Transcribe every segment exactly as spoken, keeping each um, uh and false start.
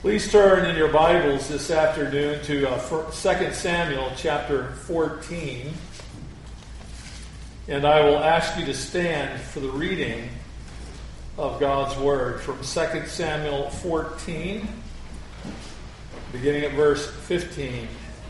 Please turn in your Bibles this afternoon to uh, Second Samuel chapter fourteen. And I will ask you to stand for the reading of God's Word from Second Samuel fourteen, beginning at verse fifteen.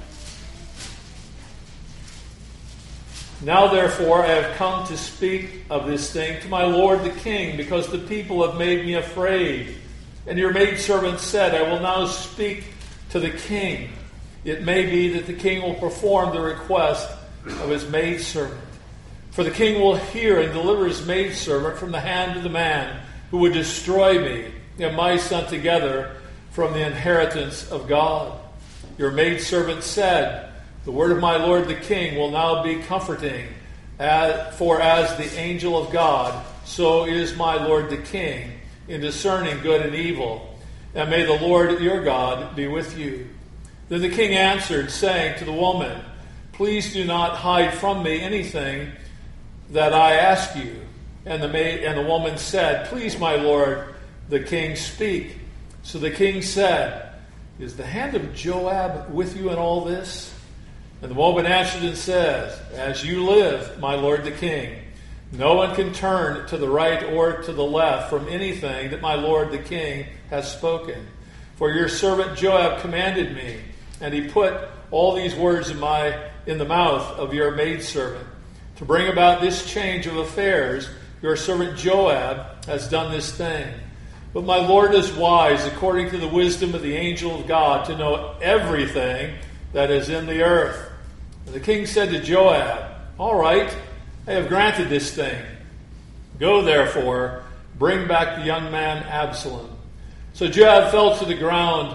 Now therefore I have come to speak of this thing to my lord the king, because the people have made me afraid. And your maidservant said, I will now speak to the king. It may be that the king will perform the request of his maidservant. For the king will hear and deliver his maidservant from the hand of the man who would destroy me and my son together from the inheritance of God. Your maidservant said, the word of my lord the king will now be comforting, for as the angel of God, so is my lord the king, in discerning good and evil, and may the Lord your God be with you. Then the king answered, saying to the woman, please do not hide from me anything that I ask you. And the maid and the woman said, please, my lord, the king, speak. So the king said, is the hand of Joab with you in all this? And the woman answered and says, as you live, my lord the king, no one can turn to the right or to the left from anything that my lord the king has spoken. For your servant Joab commanded me, and he put all these words in my in the mouth of your maidservant. To bring about this change of affairs, your servant Joab has done this thing. But my lord is wise, according to the wisdom of the angel of God, to know everything that is in the earth. And the king said to Joab, all right, I have granted this thing. Go, therefore, bring back the young man Absalom. So Joab fell to the ground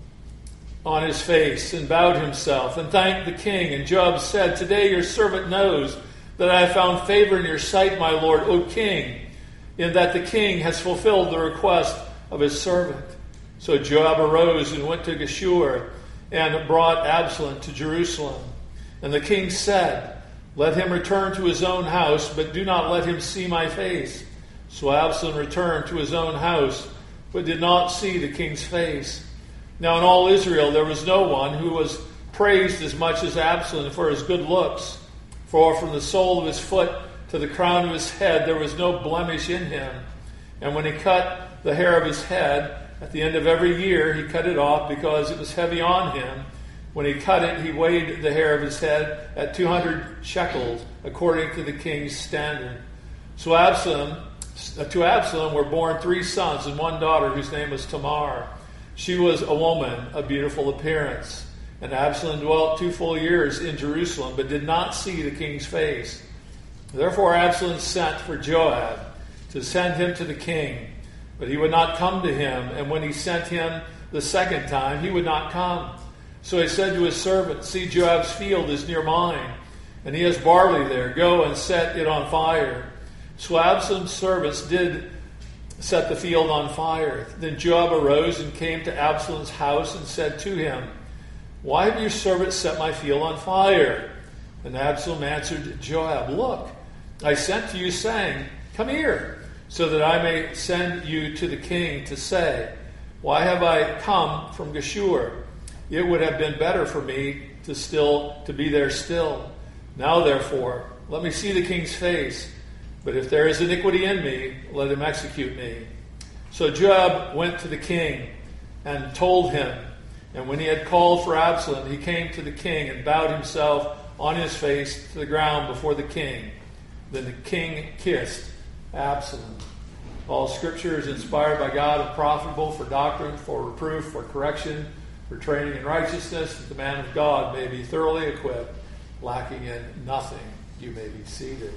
on his face and bowed himself and thanked the king. And Joab said, today your servant knows that I have found favor in your sight, my lord, O king, in that the king has fulfilled the request of his servant. So Joab arose and went to Geshur and brought Absalom to Jerusalem. And the king said, let him return to his own house, but do not let him see my face. So Absalom returned to his own house, but did not see the king's face. Now in all Israel there was no one who was praised as much as Absalom for his good looks. For from the sole of his foot to the crown of his head there was no blemish in him. And when he cut the hair of his head, at the end of every year he cut it off because it was heavy on him. When he cut it, he weighed the hair of his head at two hundred shekels, according to the king's standard. So Absalom, to Absalom were born three sons and one daughter, whose name was Tamar. She was a woman of beautiful appearance. And Absalom dwelt two full years in Jerusalem, but did not see the king's face. Therefore Absalom sent for Joab to send him to the king, but he would not come to him. And when he sent him the second time, he would not come. So he said to his servant, see, Joab's field is near mine, and he has barley there. Go and set it on fire. So Absalom's servants did set the field on fire. Then Joab arose and came to Absalom's house and said to him, why have your servants set my field on fire? And Absalom answered Joab, look, I sent to you saying, come here, so that I may send you to the king to say, why have I come from Geshur? It would have been better for me to still to be there still. Now, therefore, let me see the king's face. But if there is iniquity in me, let him execute me. So Joab went to the king and told him. And when he had called for Absalom, he came to the king and bowed himself on his face to the ground before the king. Then the king kissed Absalom. All scripture is inspired by God and profitable for doctrine, for reproof, for correction, for training in righteousness, that the man of God may be thoroughly equipped, lacking in nothing. You may be seated.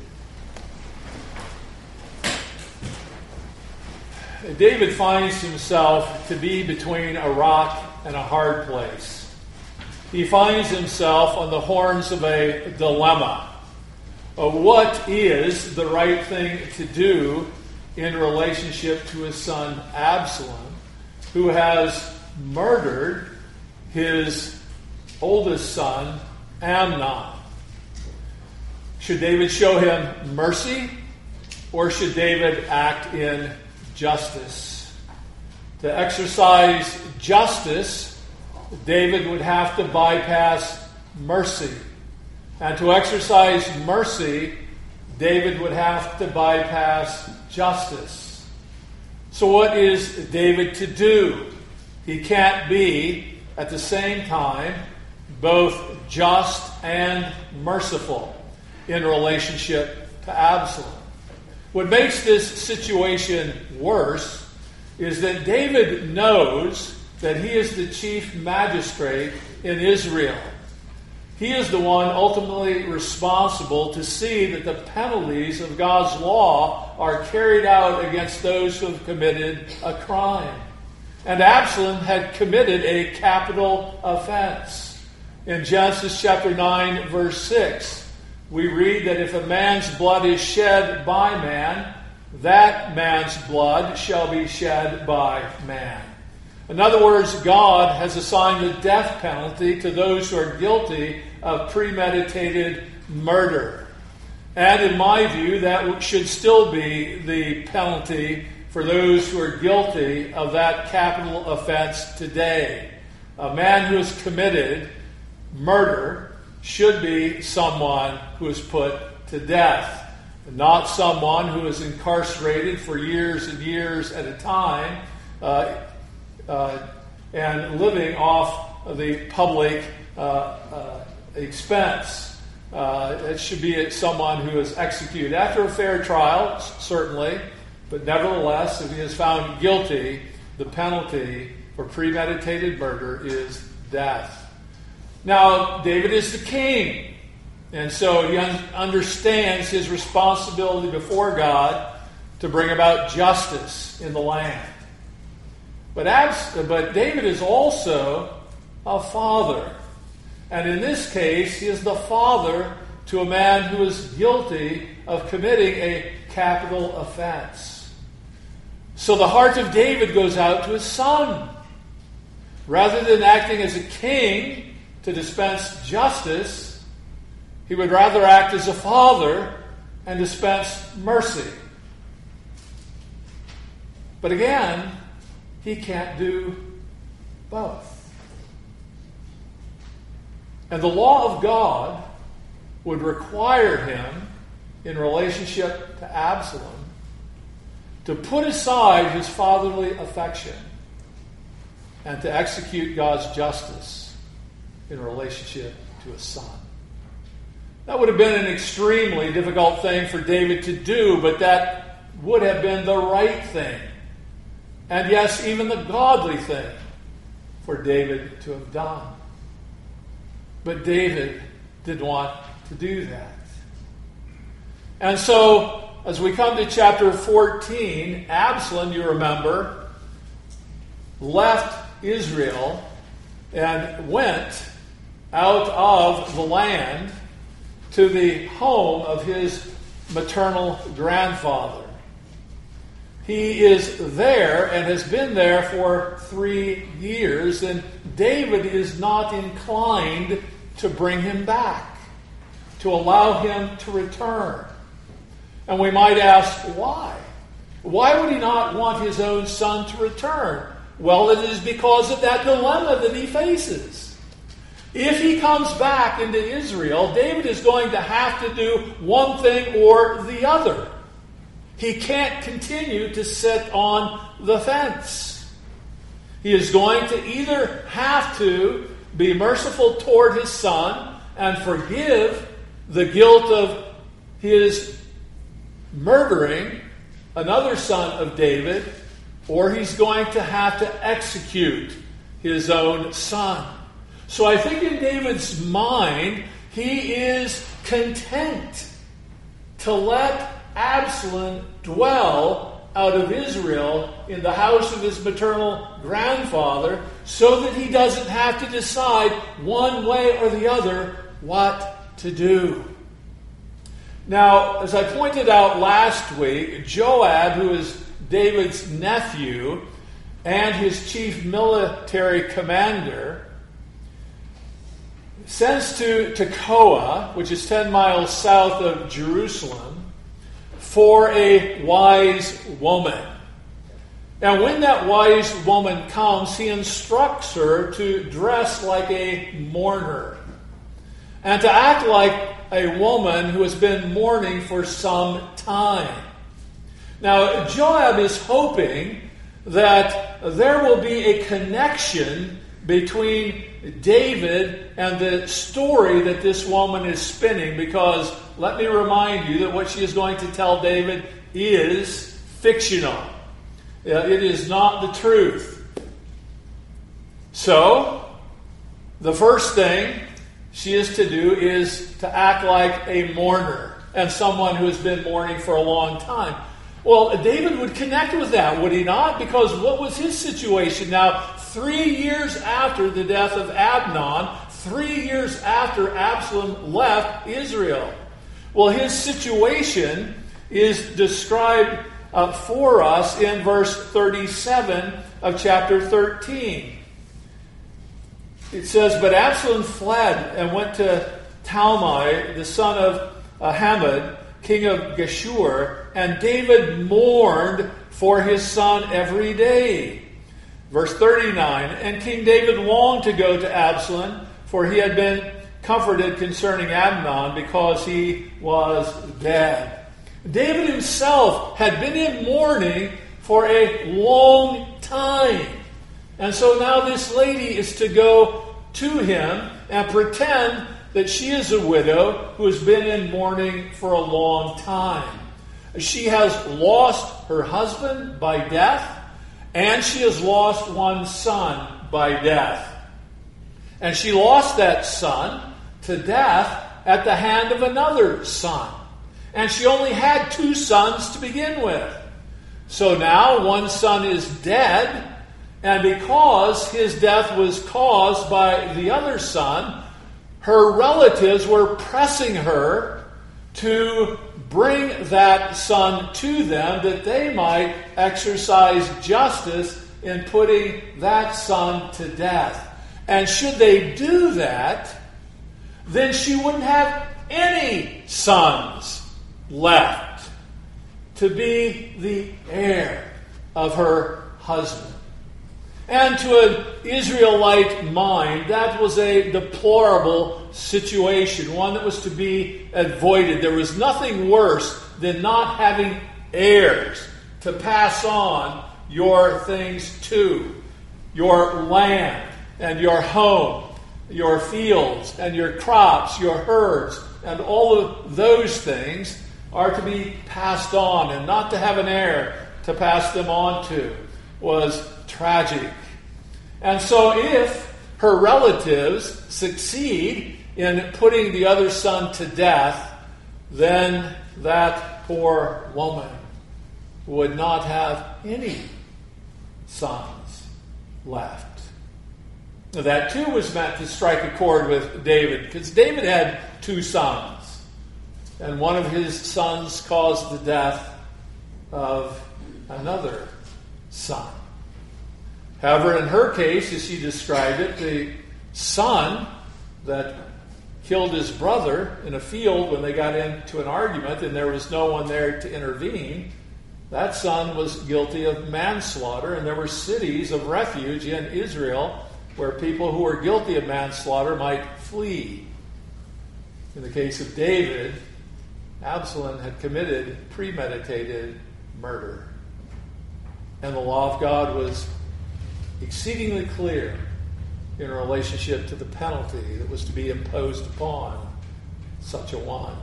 David finds himself to be between a rock and a hard place. He finds himself on the horns of a dilemma. Of what is the right thing to do in relationship to his son Absalom, who has murdered his oldest son, Amnon? Should David show him mercy, or should David act in justice? To exercise justice, David would have to bypass mercy. And to exercise mercy, David would have to bypass justice. So what is David to do? He can't be, at the same time, both just and merciful in relationship to Absalom. What makes this situation worse is that David knows that he is the chief magistrate in Israel. He is the one ultimately responsible to see that the penalties of God's law are carried out against those who have committed a crime. And Absalom had committed a capital offense. In Genesis chapter nine, verse six, we read that if a man's blood is shed by man, that man's blood shall be shed by man. In other words, God has assigned the death penalty to those who are guilty of premeditated murder. And in my view, that should still be the penalty for those who are guilty of that capital offense today. A man who has committed murder should be someone who is put to death, not someone who is incarcerated for years and years at a time uh, uh, and living off of the public uh, uh, expense. Uh, it should be someone who is executed after a fair trial, certainly, but nevertheless, if he is found guilty, the penalty for premeditated murder is death. Now, David is the king, and so he un- understands his responsibility before God to bring about justice in the land. But, abs- but David is also a father. And in this case, he is the father to a man who is guilty of committing a capital offense. So the heart of David goes out to his son. Rather than acting as a king to dispense justice, he would rather act as a father and dispense mercy. But again, he can't do both. And the law of God would require him, in relationship to Absalom, to put aside his fatherly affection and to execute God's justice in relationship to his son. That would have been an extremely difficult thing for David to do, but that would have been the right thing. And yes, even the godly thing for David to have done. But David didn't want to do that. And so, as we come to chapter fourteen, Absalom, you remember, left Israel and went out of the land to the home of his maternal grandfather. He is there and has been there for three years, and David is not inclined to bring him back, to allow him to return. And we might ask, why? Why would he not want his own son to return? Well, it is because of that dilemma that he faces. If he comes back into Israel, David is going to have to do one thing or the other. He can't continue to sit on the fence. He is going to either have to be merciful toward his son and forgive the guilt of his murdering another son of David, or he's going to have to execute his own son. So I think in David's mind, he is content to let Absalom dwell out of Israel in the house of his maternal grandfather so that he doesn't have to decide one way or the other what to do. Now, as I pointed out last week, Joab, who is David's nephew and his chief military commander, sends to Tekoa, which is ten miles south of Jerusalem, for a wise woman. And when that wise woman comes, he instructs her to dress like a mourner and to act like a woman who has been mourning for some time. Now, Joab is hoping that there will be a connection between David and the story that this woman is spinning, because let me remind you that what she is going to tell David is fictional. It is not the truth. So, the first thing she is to do is to act like a mourner and someone who has been mourning for a long time. Well, David would connect with that, would he not? Because what was his situation? Now, three years after the death of Amnon, three years after Absalom left Israel. Well, his situation is described uh, for us in verse thirty-seven of chapter thirteen. It says, "But Absalom fled and went to Talmai, the son of Ahimaaz, king of Geshur, and David mourned for his son every day." Verse thirty-nine, "And King David longed to go to Absalom, for he had been comforted concerning Amnon, because he was dead." David himself had been in mourning for a long time. And so now this lady is to go to him and pretend that she is a widow who has been in mourning for a long time. She has lost her husband by death, and she has lost one son by death. And she lost that son to death at the hand of another son. And she only had two sons to begin with. So now one son is dead, and because his death was caused by the other son, her relatives were pressing her to bring that son to them, that they might exercise justice in putting that son to death. And should they do that, then she wouldn't have any sons left to be the heir of her husband. And to an Israelite mind, that was a deplorable situation, one that was to be avoided. There was nothing worse than not having heirs to pass on your things to. Your land and your home, your fields and your crops, your herds, and all of those things are to be passed on, and not to have an heir to pass them on to was tragic. And so if her relatives succeed in putting the other son to death, then that poor woman would not have any sons left. That too was meant to strike a chord with David, because David had two sons. And one of his sons caused the death of another son. However, in her case, as she described it, the son that killed his brother in a field when they got into an argument and there was no one there to intervene, that son was guilty of manslaughter, and there were cities of refuge in Israel where people who were guilty of manslaughter might flee. In the case of David, Absalom had committed premeditated murder. And the law of God was exceedingly clear in relationship to the penalty that was to be imposed upon such a one.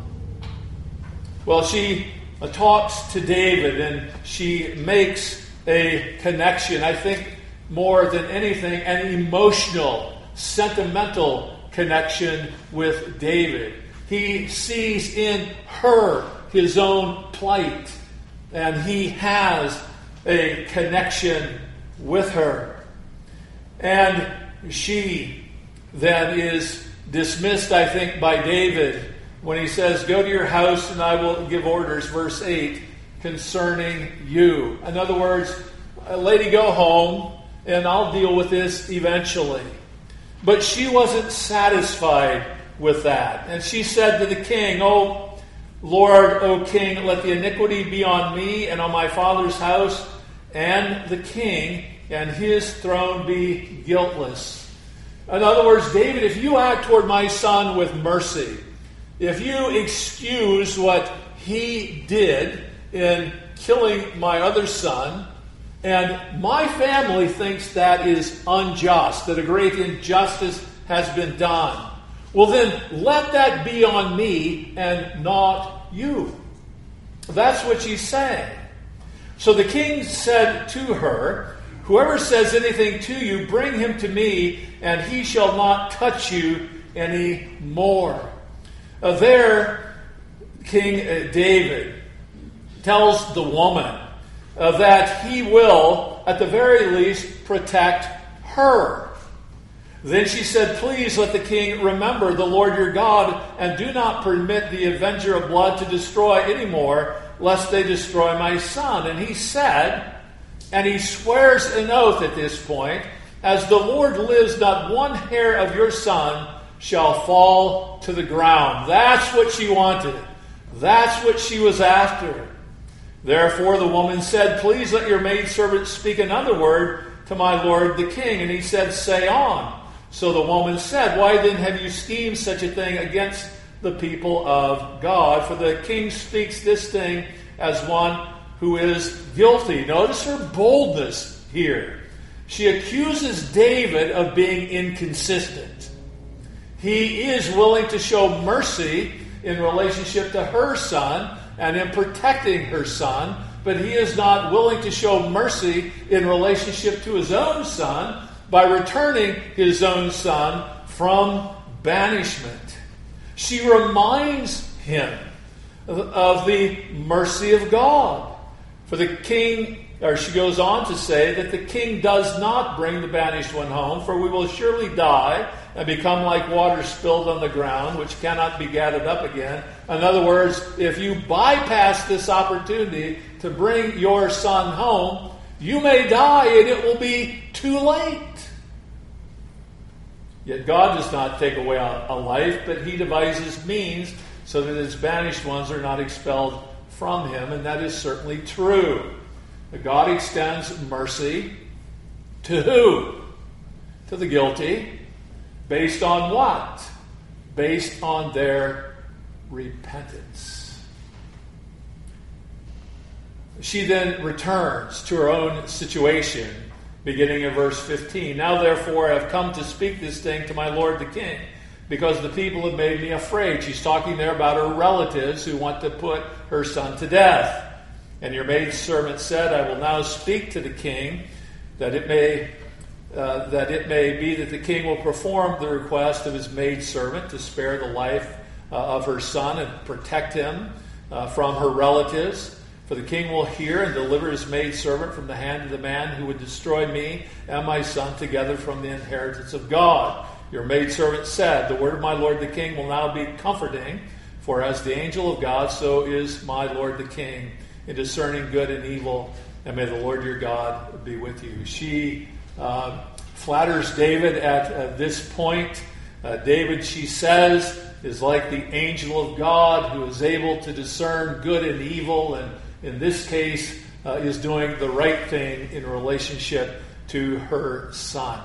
Well, she uh, talks to David, and she makes a connection, I think more than anything, an emotional, sentimental connection with David. He sees in her his own plight, and he has a connection with her. And she then is dismissed, I think, by David when he says, "Go to your house and I will give orders," verse eight, "concerning you." In other words, lady, go home and I'll deal with this eventually. But she wasn't satisfied with that. And she said to the king, "O Lord, O king, let the iniquity be on me and on my father's house, and the king and his throne be guiltless. In other words, David, if you act toward my son with mercy, if you excuse what he did in killing my other son, and my family thinks that is unjust, that a great injustice has been done, well then let that be on me and not you. That's what she's saying. So the king said to her, whoever says anything to you, bring him to me, and he shall not touch you any more. Uh, there, King uh, David tells the woman uh, that he will, at the very least, protect her. Then she said, please let the king remember the Lord your God, and do not permit the avenger of blood to destroy any more, lest they destroy my son. And he said, and he swears an oath at this point, as the Lord lives, not one hair of your son shall fall to the ground. That's what she wanted. That's what she was after. Therefore the woman said, please let your maidservant speak another word to my lord the king. And he said, say on. So the woman said, why then have you schemed such a thing against the people of God? For the king speaks this thing as one who is guilty. Notice her boldness here. She accuses David of being inconsistent. He is willing to show mercy in relationship to her son and in protecting her son, but he is not willing to show mercy in relationship to his own son by returning his own son from banishment. She reminds him of the mercy of God. For the king, or she goes on to say that the king does not bring the banished one home, for we will surely die and become like water spilled on the ground, which cannot be gathered up again. In other words, if you bypass this opportunity to bring your son home, you may die and it will be too late. Yet God does not take away a life, but he devises means so that his banished ones are not expelled from him, and that is certainly true. But God extends mercy to who? To the guilty. Based on what? Based on their repentance. She then returns to her own situation, beginning in verse fifteen. Now therefore I have come to speak this thing to my lord the king, because the people have made me afraid. She's talking there about her relatives who want to put her son to death. And your maidservant said, I will now speak to the king, that it may uh, that it may be that the king will perform the request of his maidservant to spare the life uh, of her son and protect him uh, from her relatives. For the king will hear and deliver his maidservant from the hand of the man who would destroy me and my son together from the inheritance of God. Your maidservant said, the word of my lord the king will now be comforting, for as the angel of God, so is my lord the king, in discerning good and evil, and may the Lord your God be with you. She uh, flatters David at uh, this point. Uh, David, she says, is like the angel of God who is able to discern good and evil, and in this case uh, is doing the right thing in relationship to her son.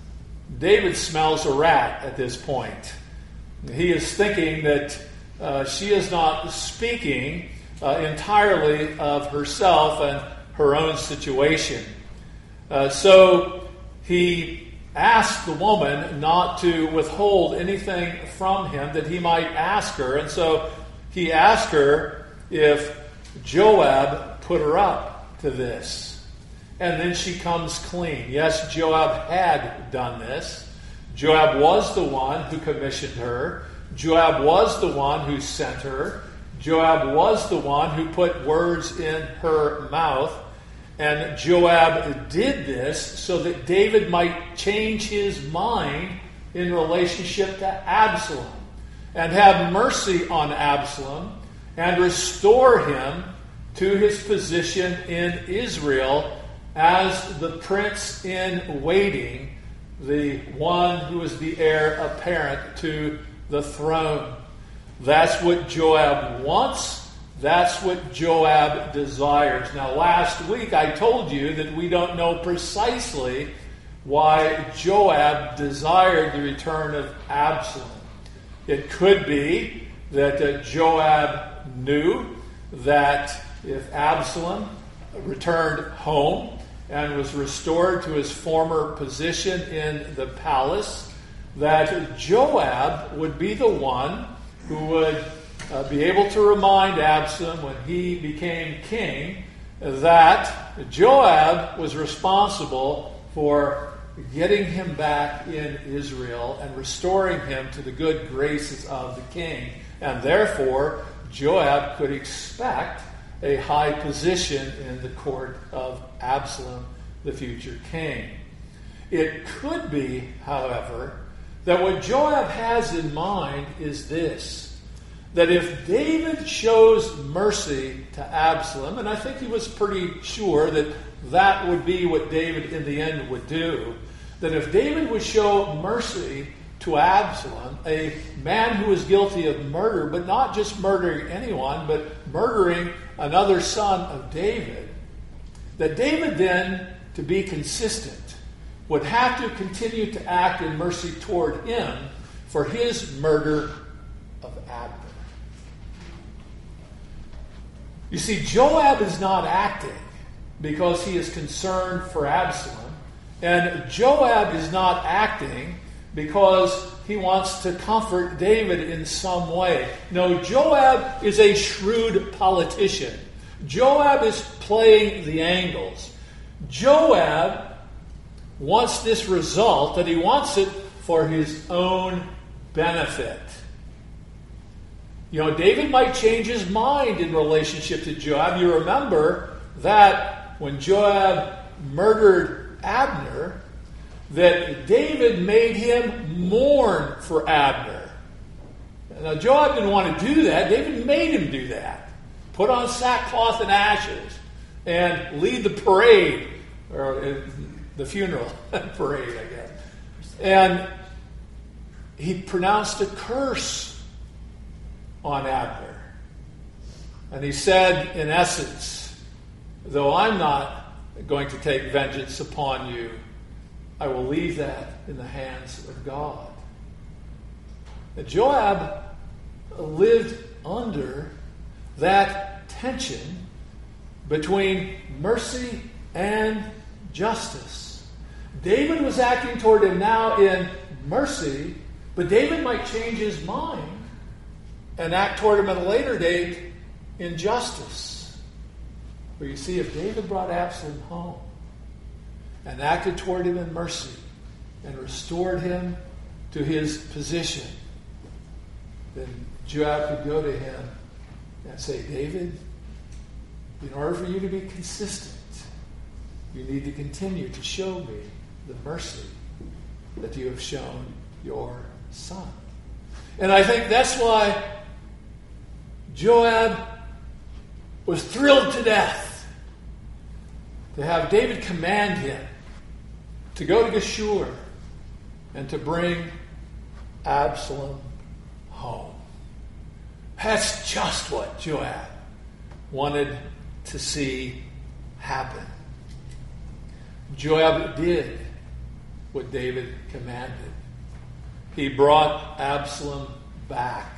David smells a rat at this point. He is thinking that uh, she is not speaking uh, entirely of herself and her own situation. Uh, so he asked the woman not to withhold anything from him that he might ask her. And so he asked her if Joab put her up to this. And then she comes clean. Yes, Joab had done this. Joab was the one who commissioned her. Joab was the one who sent her. Joab was the one who put words in her mouth. And Joab did this so that David might change his mind in relationship to Absalom and have mercy on Absalom and restore him to his position in Israel as the prince in waiting, the one who is the heir apparent to the throne. That's what Joab wants. That's what Joab desires. Now, last week I told you that we don't know precisely why Joab desired the return of Absalom. It could be that uh, Joab knew that if Absalom returned home and was restored to his former position in the palace, that Joab would be the one who would uh, be able to remind Absalom when he became king that Joab was responsible for getting him back in Israel and restoring him to the good graces of the king. And therefore, Joab could expect a high position in the court of Absalom, the future king. It could be, however, that what Joab has in mind is this, that if David shows mercy to Absalom, and I think he was pretty sure that that would be what David in the end would do, that if David would show mercy to Absalom, a man who was guilty of murder, but not just murdering anyone, but murdering another son of David, that David then, to be consistent, would have to continue to act in mercy toward him for his murder of Abner. You see, Joab is not acting because he is concerned for Absalom, and Joab is not acting because he wants to comfort David in some way. No, Joab is a shrewd politician. Joab is playing the angles. Joab wants this result, and he wants it for his own benefit. You know, David might change his mind in relationship to Joab. You remember that when Joab murdered Abner, that David made him mourn for Abner. Now, Joab didn't want to do that. David made him do that. Put on sackcloth and ashes and lead the parade, or the funeral parade, I guess. And he pronounced a curse on Abner. And he said, in essence, though I'm not going to take vengeance upon you, I will leave that in the hands of God. And Joab lived under that tension between mercy and justice. David was acting toward him now in mercy, but David might change his mind and act toward him at a later date in justice. But you see, if David brought Absalom home and acted toward him in mercy and restored him to his position, then Joab could go to him and say, David, in order for you to be consistent, you need to continue to show me the mercy that you have shown your son. And I think that's why Joab was thrilled to death to have David command him to go to Geshur and to bring Absalom home. That's just what Joab wanted to see happen. Joab did what David commanded. He brought Absalom back.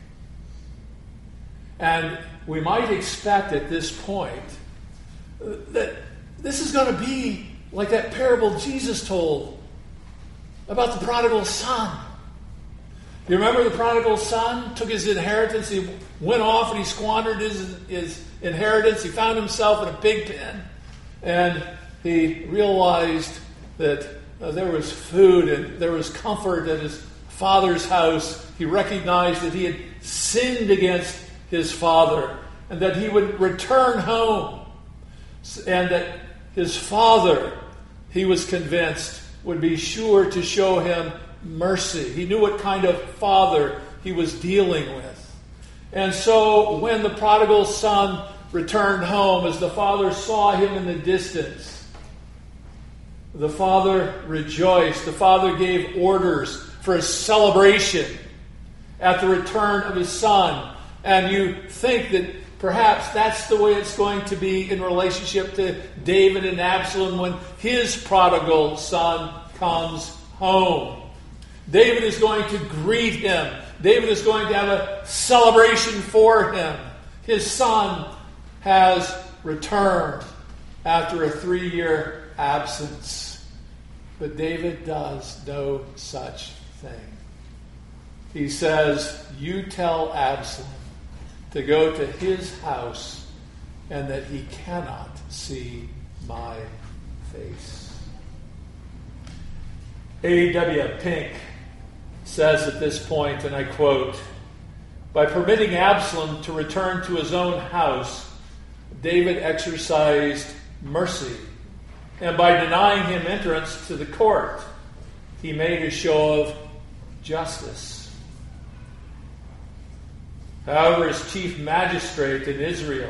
And we might expect at this point that this is going to be like that parable Jesus told about the prodigal son. You remember the prodigal son took his inheritance, he went off and he squandered his, his inheritance. He found himself in a pig pen, and he realized that uh, there was food and there was comfort at his father's house. He recognized that he had sinned against his father and that he would return home, and that his father, he was convinced, would be sure to show him mercy. He knew what kind of father he was dealing with. And so when the prodigal son returned home, as the father saw him in the distance, the father rejoiced. The father gave orders for a celebration at the return of his son. And you think that Perhaps that's the way it's going to be in relationship to David and Absalom when his prodigal son comes home. David is going to greet him. David is going to have a celebration for him. His son has returned after a three-year absence. But David does no such thing. He says, "You tell Absalom to go to his house and that he cannot see my face." A W Pink says at this point, and I quote, "By permitting Absalom to return to his own house, David exercised mercy, and by denying him entrance to the court, he made a show of justice. However, as chief magistrate in Israel,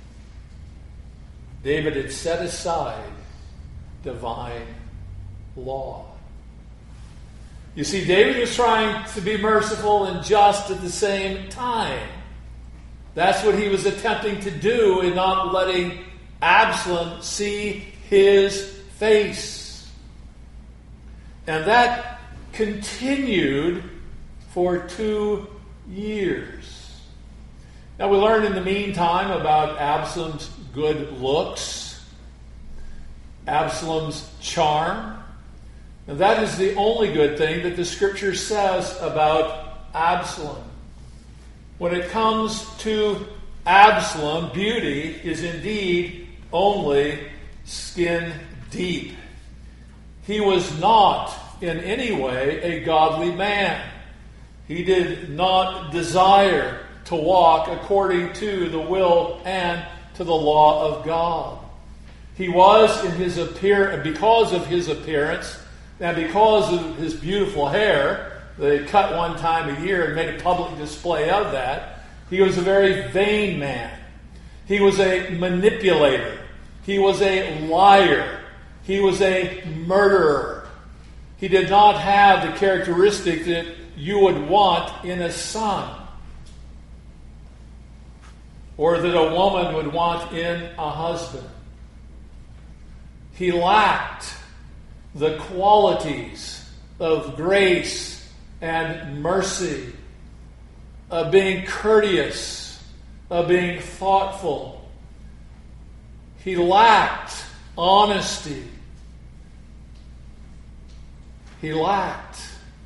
David had set aside divine law." You see, David was trying to be merciful and just at the same time. That's what he was attempting to do in not letting Absalom see his face. And that continued for two years. Now, we learn in the meantime about Absalom's good looks, Absalom's charm. And that is the only good thing that the Scripture says about Absalom. When it comes to Absalom, beauty is indeed only skin deep. He was not in any way a godly man. He did not desire to walk according to the will and to the law of God. He was in his appearance, because of his appearance, and because of his beautiful hair, they cut one time a year and made a public display of that, he was a very vain man. He was a manipulator. He was a liar. He was a murderer. He did not have the characteristic that you would want in a son, or that a woman would want in a husband. He lacked the qualities of grace and mercy, of being courteous, of being thoughtful. He lacked honesty. He lacked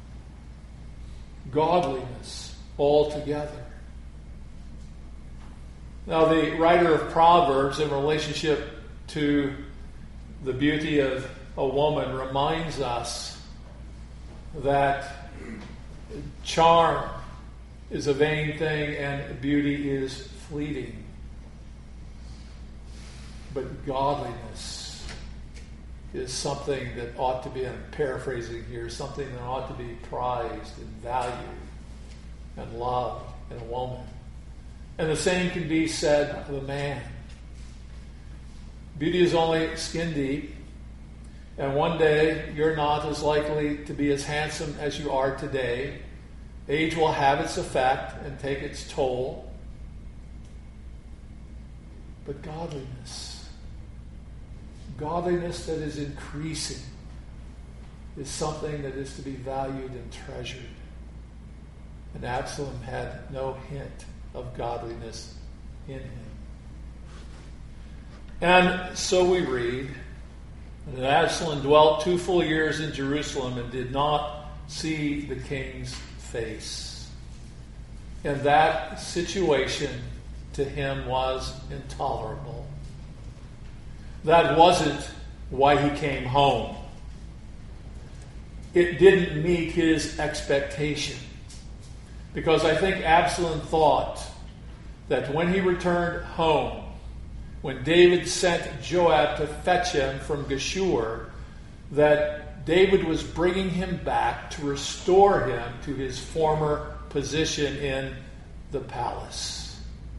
godliness altogether. Now, the writer of Proverbs, in relationship to the beauty of a woman, reminds us that charm is a vain thing and beauty is fleeting. But godliness is something that ought to be, I'm paraphrasing here, something that ought to be prized and valued and loved in a woman. And the same can be said of a man. Beauty is only skin deep, and one day you're not as likely to be as handsome as you are today. Age will have its effect and take its toll. But godliness, godliness that is increasing, is something that is to be valued and treasured. And Absalom had no hint of godliness in him. And so we read that Absalom dwelt two full years in Jerusalem and did not see the king's face. And that situation to him was intolerable. That wasn't why he came home. It didn't meet his expectation. Because I think Absalom thought that when he returned home, when David sent Joab to fetch him from Geshur, that David was bringing him back to restore him to his former position in the palace.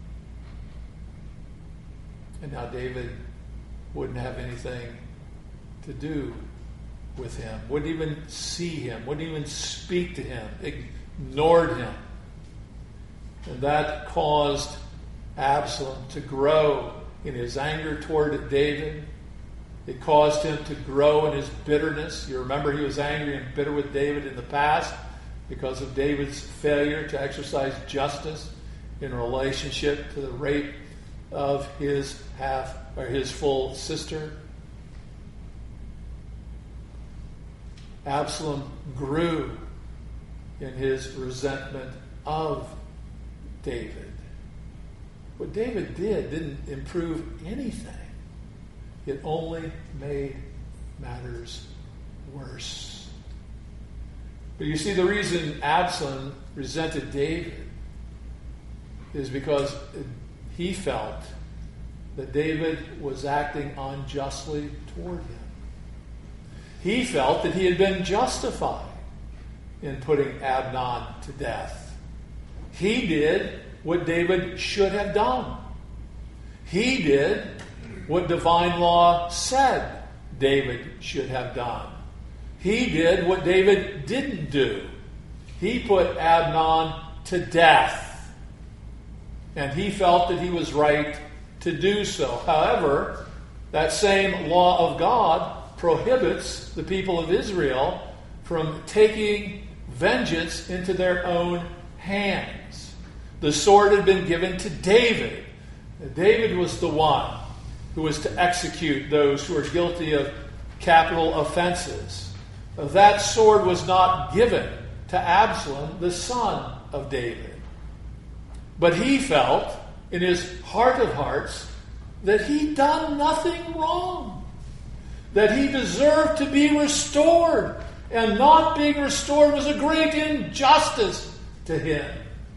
And now David wouldn't have anything to do with him, wouldn't even see him, wouldn't even speak to him, ignored him. And that caused Absalom to grow in his anger toward David. It caused him to grow in his bitterness. You remember he was angry and bitter with David in the past because of David's failure to exercise justice in relationship to the rape of his half or his full sister. Absalom grew in his resentment of David. What David did didn't improve anything. It only made matters worse. But you see, the reason Absalom resented David is because he felt that David was acting unjustly toward him. He felt that he had been justified in putting Amnon to death. He did what David should have done. He did what divine law said David should have done. He did what David didn't do. He put Amnon to death. And he felt that he was right to do so. However, that same law of God prohibits the people of Israel from taking vengeance into their own hands. The sword had been given to David. David was the one who was to execute those who are guilty of capital offenses. That sword was not given to Absalom, the son of David. But he felt in his heart of hearts that he'd done nothing wrong, that he deserved to be restored, and not being restored was a great injustice to him.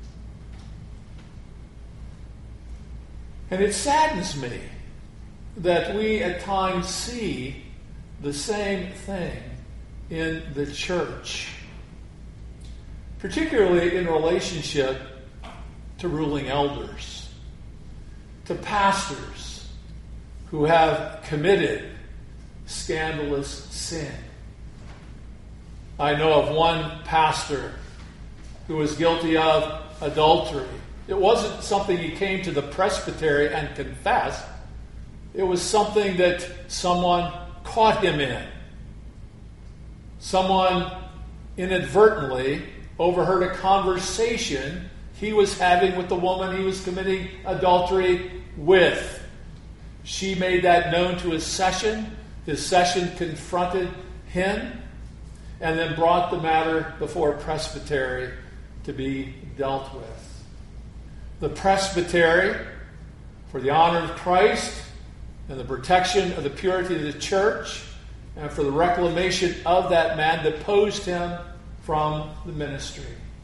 And it saddens me that we at times see the same thing in the church, particularly in relationship to ruling elders, to pastors who have committed scandalous sin. I know of one pastor who was guilty of adultery. It wasn't something he came to the presbytery and confessed. It was something that someone caught him in. Someone inadvertently overheard a conversation he was having with the woman he was committing adultery with. She made that known to his session. His session confronted him and then brought the matter before a presbytery to be dealt with. The presbytery, for the honor of Christ and the protection of the purity of the church, and for the reclamation of that man, deposed him from the ministry.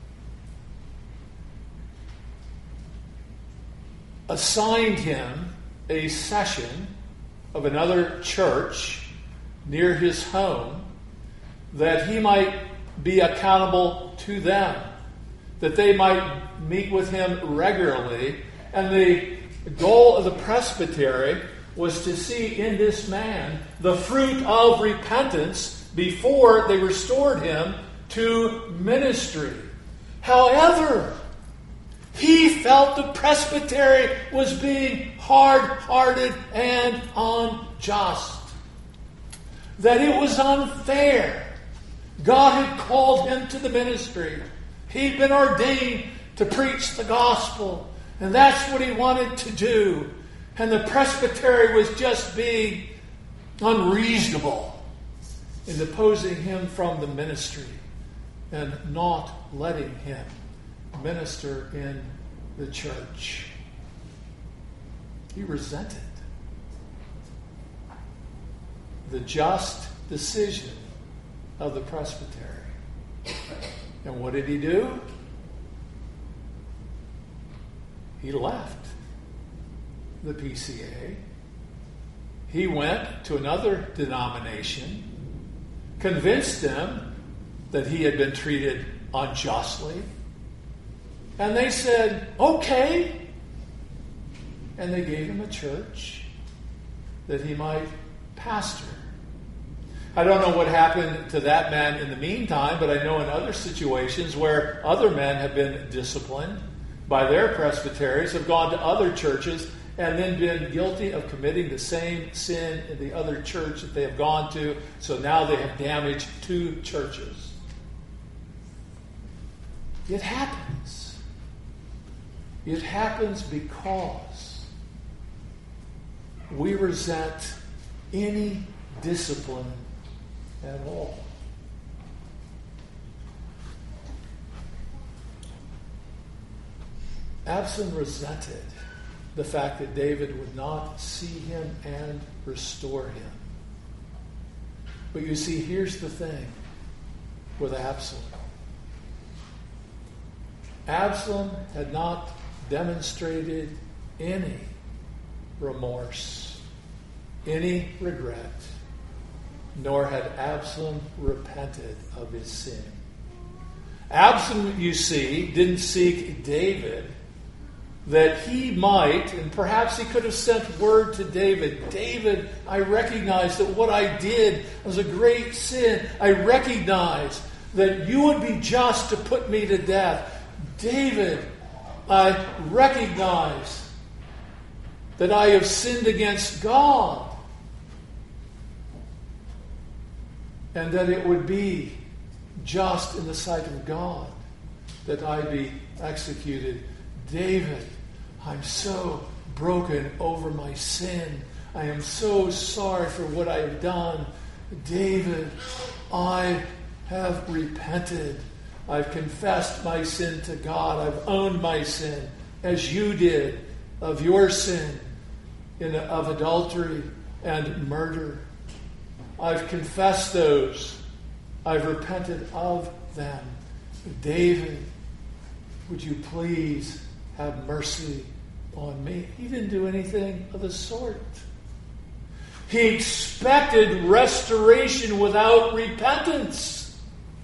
Assigned him a session of another church near his home that he might be accountable to them, that they might meet with him regularly. And the goal of the presbytery was to see in this man the fruit of repentance before they restored him to ministry. However, he felt the presbytery was being hard-hearted and unjust, that it was unfair. God had called him to the ministry. He'd been ordained to preach the gospel, and that's what he wanted to do. And the presbytery was just being unreasonable in deposing him from the ministry and not letting him minister in the church. He resented the just decision of the presbytery. And what did he do? He left the P C A. He went to another denomination, convinced them that he had been treated unjustly, and they said, okay. And they gave him a church that he might pastor. I don't know what happened to that man in the meantime, but I know in other situations where other men have been disciplined by their presbyteries have gone to other churches and then been guilty of committing the same sin in the other church that they have gone to. So now they have damaged two churches. It happens. It happens because we resent any discipline at all. Absalom resented the fact that David would not see him and restore him. But you see, here's the thing with Absalom. Absalom had not demonstrated any remorse, any regret, nor had Absalom repented of his sin. Absalom, you see, didn't seek David that he might, and perhaps he could have sent word to David, David, I recognize that what I did was a great sin. I recognize that you would be just to put me to death. David, I recognize that I have sinned against God, and that it would be just in the sight of God that I be executed. David, I'm so broken over my sin. I am so sorry for what I have done. David, I have repented. I've confessed my sin to God. I've owned my sin, as you did, of your sin in, of adultery and murder. I've confessed those. I've repented of them. David, would you please have mercy on me? He didn't do anything of the sort. He expected restoration without repentance.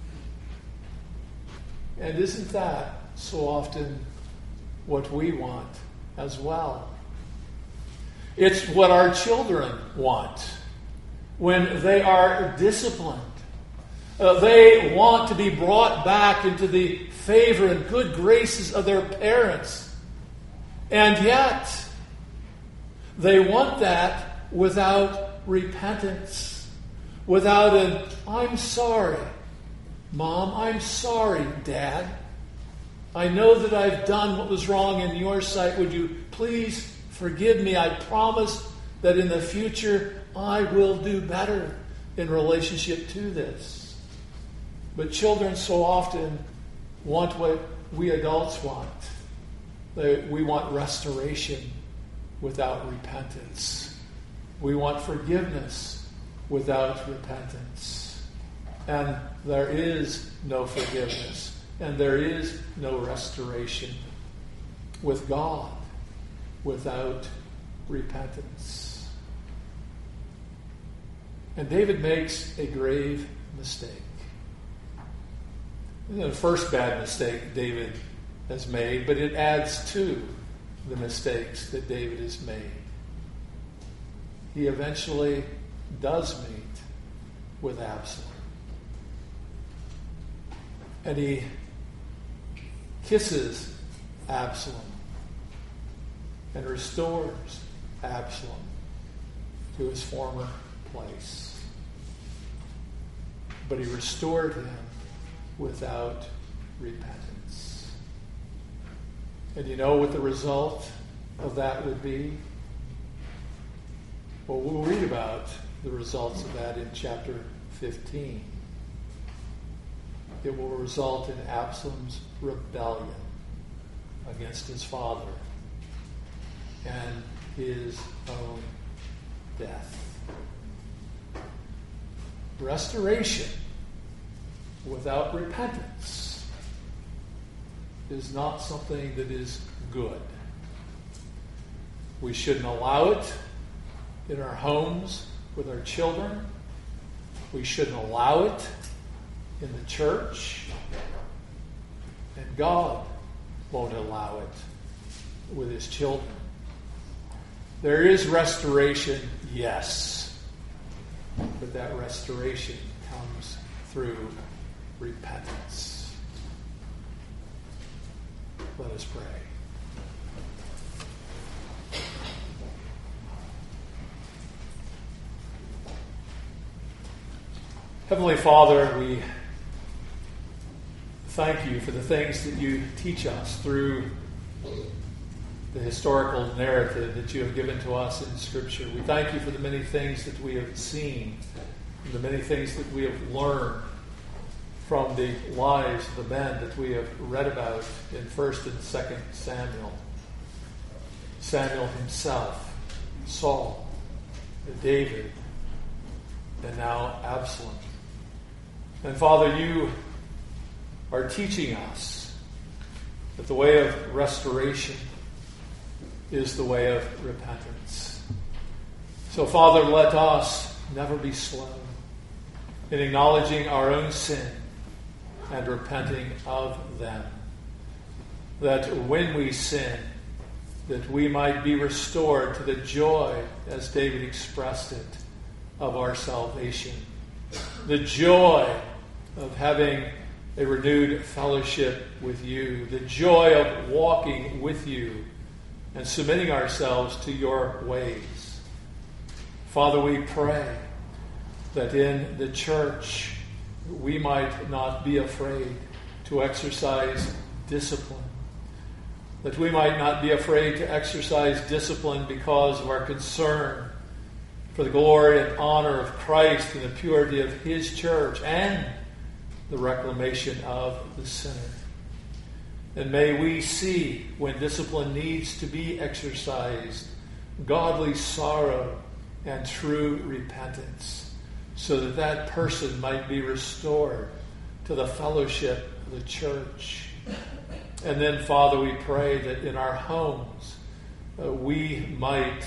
And isn't that so often what we want as well? It's what our children want when they are disciplined. Uh, they want to be brought back into the favor and good graces of their parents. And yet, they want that without repentance. Without an, I'm sorry, Mom, I'm sorry, Dad. I know that I've done what was wrong in your sight. Would you please forgive me? I promise that in the future I will do better in relationship to this. But children so often want what we adults want. They, we want restoration without repentance. We want forgiveness without repentance. And there is no forgiveness. And there is no restoration with God without repentance. And David makes a grave mistake. The first bad mistake David has made, but it adds to the mistakes that David has made. He eventually does meet with Absalom. And he kisses Absalom and restores Absalom to his former place. But he restored him without repentance. And you know what the result of that would be? Well, we'll read about the results of that in chapter fifteen. It will result in Absalom's rebellion against his father and his own death. Restoration without repentance is not something that is good. We shouldn't allow it in our homes with our children. We shouldn't allow it in the church. And God won't allow it with his children. There is restoration, yes. But that restoration comes through repentance. Let us pray. Heavenly Father, we thank you for the things that you teach us through the historical narrative that you have given to us in Scripture. We thank you for the many things that we have seen, and the many things that we have learned from the lives of the men that we have read about in First and Second Samuel. Samuel himself, Saul, David, and now Absalom. And Father, you are teaching us that the way of restoration is the way of repentance. So, Father, let us never be slow in acknowledging our own sin and repenting of them. That when we sin, that we might be restored to the joy, as David expressed it, of our salvation. The joy of having a renewed fellowship with you. The joy of walking with you and submitting ourselves to your ways. Father, we pray that in the church we might not be afraid to exercise discipline. That we might not be afraid to exercise discipline because of our concern for the glory and honor of Christ and the purity of his church and the reclamation of the sinner. And may we see, when discipline needs to be exercised, godly sorrow and true repentance, so that that person might be restored to the fellowship of the church. And then, Father, we pray that in our homes uh, we might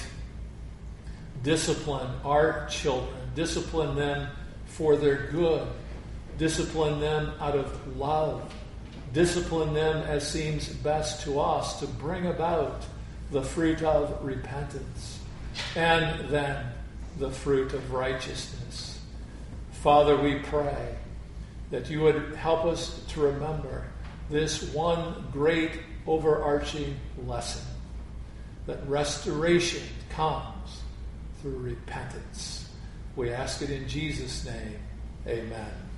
discipline our children, discipline them for their good, discipline them out of love, discipline them as seems best to us to bring about the fruit of repentance and then the fruit of righteousness. Father, we pray that you would help us to remember this one great overarching lesson, that restoration comes through repentance. We ask it in Jesus' name. Amen.